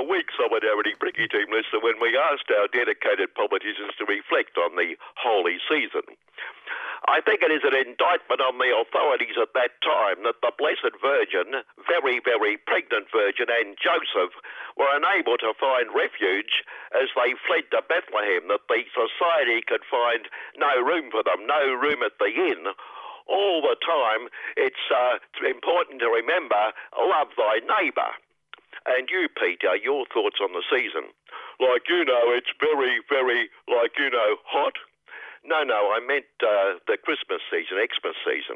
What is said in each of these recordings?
a week, Solidarity Bricky Team listener, when we asked our dedicated politicians to reflect on the holy season. I think it is an indictment on the authorities at that time that the Blessed Virgin, very, very pregnant Virgin, and Joseph were unable to find refuge as they fled to Bethlehem, that the society could find no room for them, no room at the inn. All the time, it's important to remember, love thy neighbour. And you, Peter, your thoughts on the season? It's very, very, hot. No, I meant the Christmas season, Xmas season.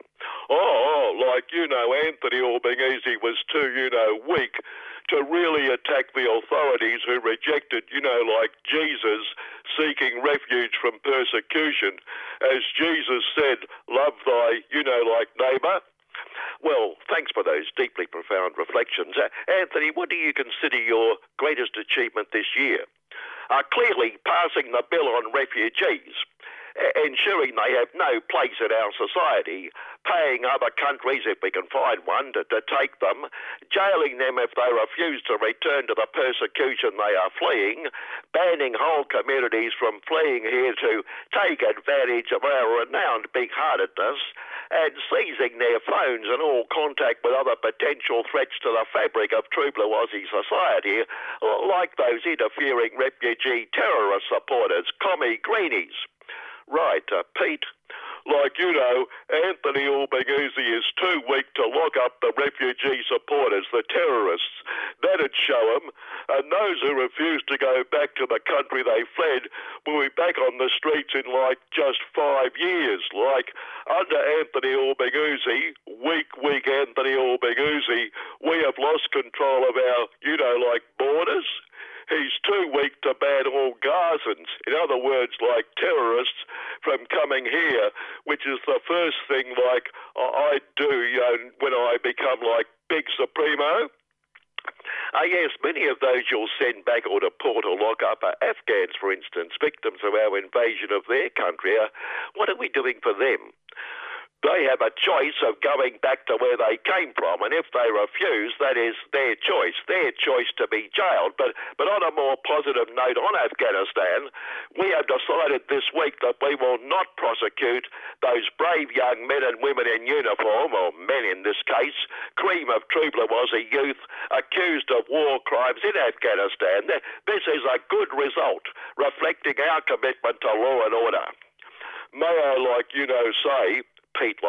Anthony Albanese was too, weak to really attack the authorities who rejected, Jesus seeking refuge from persecution. As Jesus said, love thy, neighbour. Well, thanks for those deeply profound reflections. Anthony, what do you consider your greatest achievement this year? Clearly passing the bill on refugees, ensuring they have no place in our society, paying other countries, if we can find one, to take them, jailing them if they refuse to return to the persecution they are fleeing, banning whole communities from fleeing here to take advantage of our renowned big-heartedness, and seizing their phones and all contact with other potential threats to the fabric of true blue Aussie society, like those interfering refugee terrorist supporters, commie greenies. Right, Pete. Anthony Albanese is too weak to lock up the refugee supporters, the terrorists. That'd show them. And those who refuse to go back to the country they fled will be back on the streets in just 5 years. Under Anthony Albanese, weak Anthony Albanese, we have lost control of our, borders. He's too weak to ban all Gazans, in other words, terrorists, from coming here, which is the first thing, I do, when I become, Big Supremo. Yes, many of those you'll send back or deport or lock up are Afghans, for instance, victims of our invasion of their country. What are we doing for them? They have a choice of going back to where they came from, and if they refuse, that is their choice to be jailed. But on a more positive note on Afghanistan, we have decided this week that we will not prosecute those brave young men and women in uniform, or men in this case, cream of true blue Aussie youth, accused of war crimes in Afghanistan. This is a good result, reflecting our commitment to law and order. May I, say, Pete,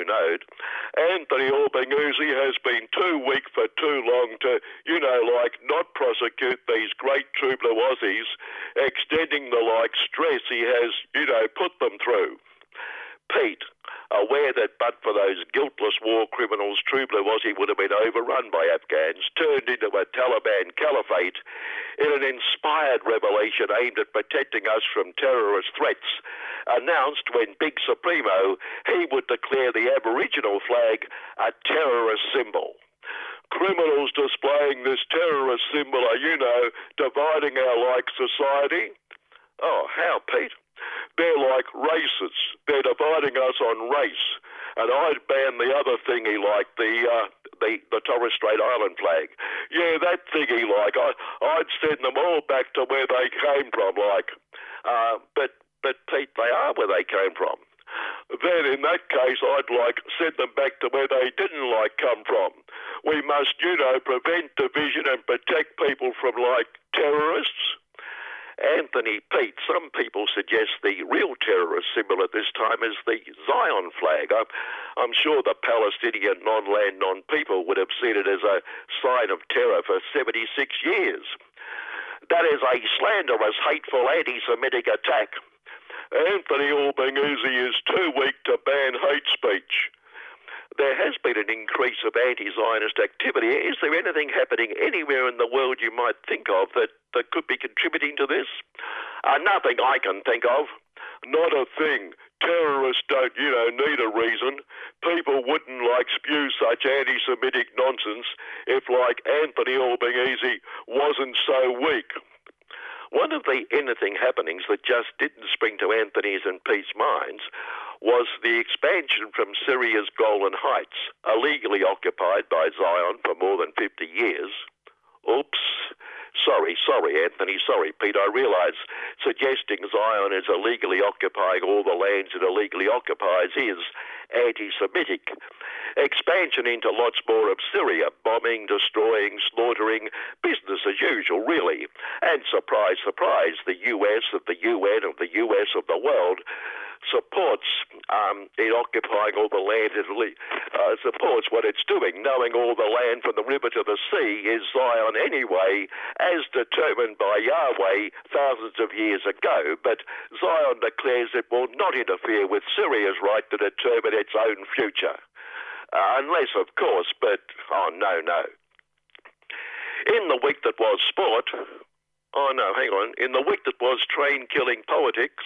Anthony Albanese has been too weak for too long to, not prosecute these great true blue Aussies, extending the stress he has, put them through. Pete, aware that but for those guiltless war criminals, true blue Aussie would have been overrun by Afghans, turned into a Taliban caliphate in an inspired revelation aimed at protecting us from terrorist threats, announced when Big Supremo he would declare the Aboriginal flag a terrorist symbol. Criminals displaying this terrorist symbol are, dividing our society. Oh, how, Pete? They're like racists. They're dividing us on race. And I'd ban the other thingy, the Torres Strait Island flag. Yeah, that thingy, I'd send them all back to where they came from, But Pete, they are where they came from. Then in that case, I'd send them back to where they didn't come from. We must, prevent division and protect people from terrorists. Anthony, Pete, some people suggest the real terrorist symbol at this time is the Zion flag. I'm sure the Palestinian non-land, non-people would have seen it as a sign of terror for 76 years. That is a slanderous, hateful, anti-Semitic attack. Anthony Albanese is too weak to ban hate speech. There has been an increase of anti-Zionist activity. Is there anything happening anywhere in the world you might think of that could be contributing to this? Nothing I can think of. Not a thing. Terrorists don't, need a reason. People wouldn't spew such anti-Semitic nonsense if Anthony Albanese wasn't so weak. One of the anything happenings that just didn't spring to Anthony's and Pete's minds was the expansion from Syria's Golan Heights, illegally occupied by Zion for more than 50 years. Oops. Sorry, Anthony. Sorry, Pete. I realise suggesting Zion is illegally occupying all the lands it illegally occupies is anti-Semitic. Expansion into lots more of Syria, bombing, destroying, slaughtering, business as usual, really. And surprise, surprise, the US of the UN of the US of the world supports it occupying all the land, supports what it's doing, knowing all the land from the river to the sea is Zion anyway, as determined by Yahweh thousands of years ago. But Zion declares it will not interfere with Syria's right to determine its own future. Unless, of course, but, oh, no. In the week that was sport, in the week that was train-killing politics,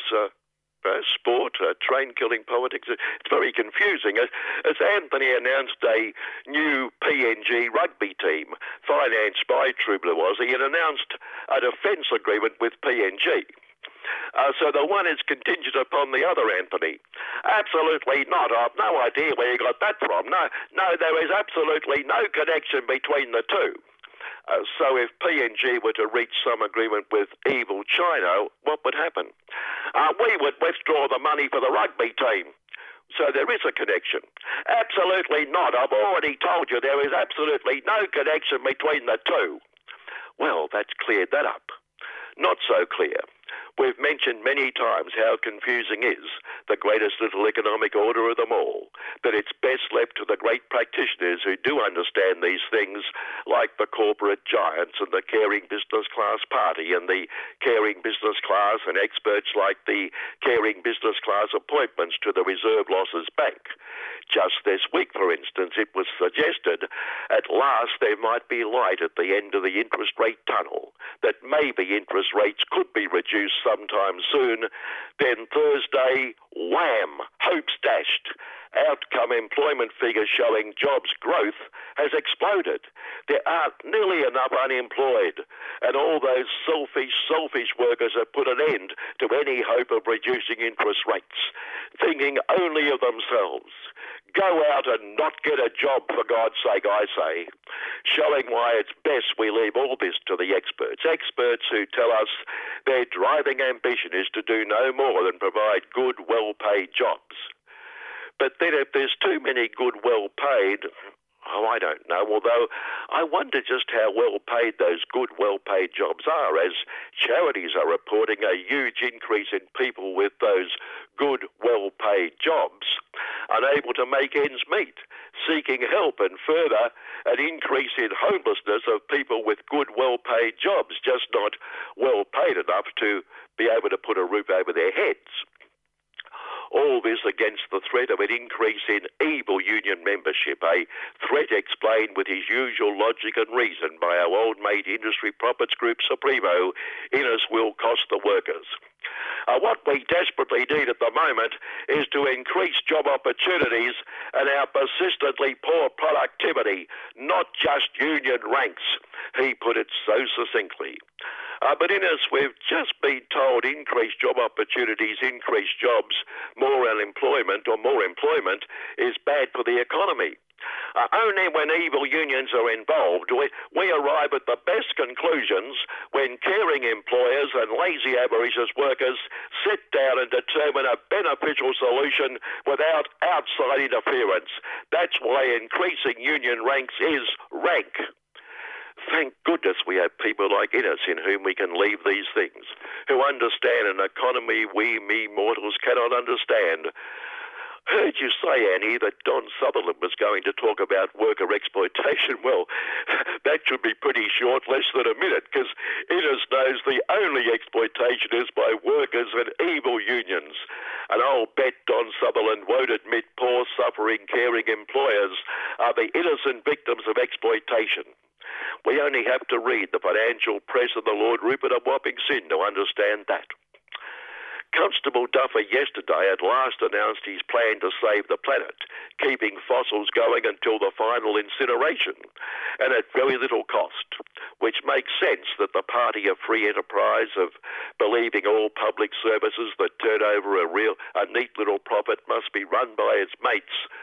train-killing politics. It's very confusing. As Anthony announced a new PNG rugby team, financed by True Blue Aussie, he announced a defence agreement with PNG. So the one is contingent upon the other, Anthony. Absolutely not. I've no idea where you got that from. No, there is absolutely no connection between the two. So if PNG were to reach some agreement with evil China, what would happen? We would withdraw the money for the rugby team. So there is a connection. Absolutely not. I've already told you there is absolutely no connection between the two. Well, that's cleared that up. Not so clear. We've mentioned many times how confusing is the greatest little economic order of them all, but it's best left to the great practitioners who do understand these things, like the corporate giants and the caring business class party and the caring business class and experts like the caring business class appointments to the Reserve Losses Bank. Just this week, for instance, it was suggested at last there might be light at the end of the interest rate tunnel, that maybe interest rates could be reduced sometime soon. Then Thursday, wham, hopes dashed. Outcome employment figures showing jobs growth has exploded. There aren't nearly enough unemployed, and all those selfish workers have put an end to any hope of reducing interest rates, thinking only of themselves. Go out and not get a job, for God's sake, I say. Showing why it's best we leave all this to the experts. Experts who tell us their driving ambition is to do no more than provide good, well-paid jobs. But then if there's too many good, well-paid, I don't know, although I wonder just how well-paid those good, well-paid jobs are, as charities are reporting a huge increase in people with those good, well-paid jobs, unable to make ends meet, seeking help, and further, an increase in homelessness of people with good, well-paid jobs, just not well-paid enough to be able to put a roof over their heads. All this against the threat of an increase in evil union membership, a threat explained with his usual logic and reason by our old mate Industry Profits Group Supremo, Innes will cost the workers. What we desperately need at the moment is to increase job opportunities and our persistently poor productivity, not just union ranks. He put it so succinctly. But Innes, we've just been told increased job opportunities, increased jobs, more unemployment or more employment is bad for the economy. Only when evil unions are involved we arrive at the best conclusions when caring employers and lazy avaricious workers sit down and determine a beneficial solution without outside interference. That's why increasing union ranks is rank. Thank goodness we have people like Innes in whom we can leave these things, who understand an economy we mortals cannot understand. Heard you say, Annie, that Don Sutherland was going to talk about worker exploitation. Well, that should be pretty short, less than a minute, because Innes knows the only exploitation is by workers and evil unions. And I'll bet Don Sutherland won't admit poor, suffering, caring employers are the innocent victims of exploitation. We only have to read the financial press of the Lord Rupert of Wapping Sin to understand that. Constable Duffer yesterday at last announced his plan to save the planet, keeping fossils going until the final incineration, and at very little cost, which makes sense that the party of free enterprise, of believing all public services that turn over a neat little profit must be run by its mates,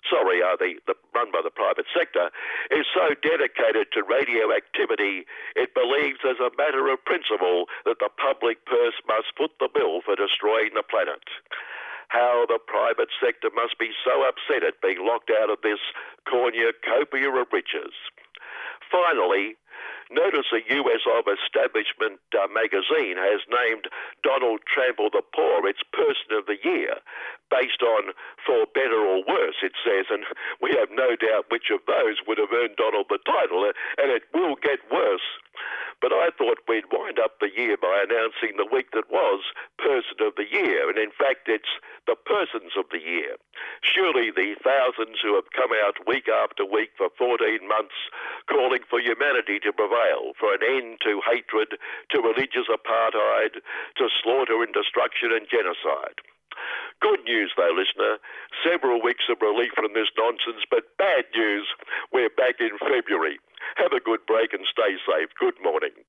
run by the private sector, is so dedicated to radioactivity, it believes as a matter of principle that the public purse must foot the bill for destroying the planet. How the private sector must be so upset at being locked out of this cornucopia of riches. Finally, notice a US of Establishment magazine has named Donald Trample the Poor its Person of the Year, based on for better or worse, it says, and we have no doubt which of those would have earned Donald the title, and it will get worse. But I thought we'd wind up the year by announcing the week that was Person of the Year, and in fact it's the Persons of the Year. Surely the thousands who have come out week after week for 14 months calling for humanity to prevail, for an end to hatred, to religious apartheid, to slaughter and destruction and genocide. Good news, though, listener. Several weeks of relief from this nonsense, but bad news. We're back in February. Have a good break and stay safe. Good morning.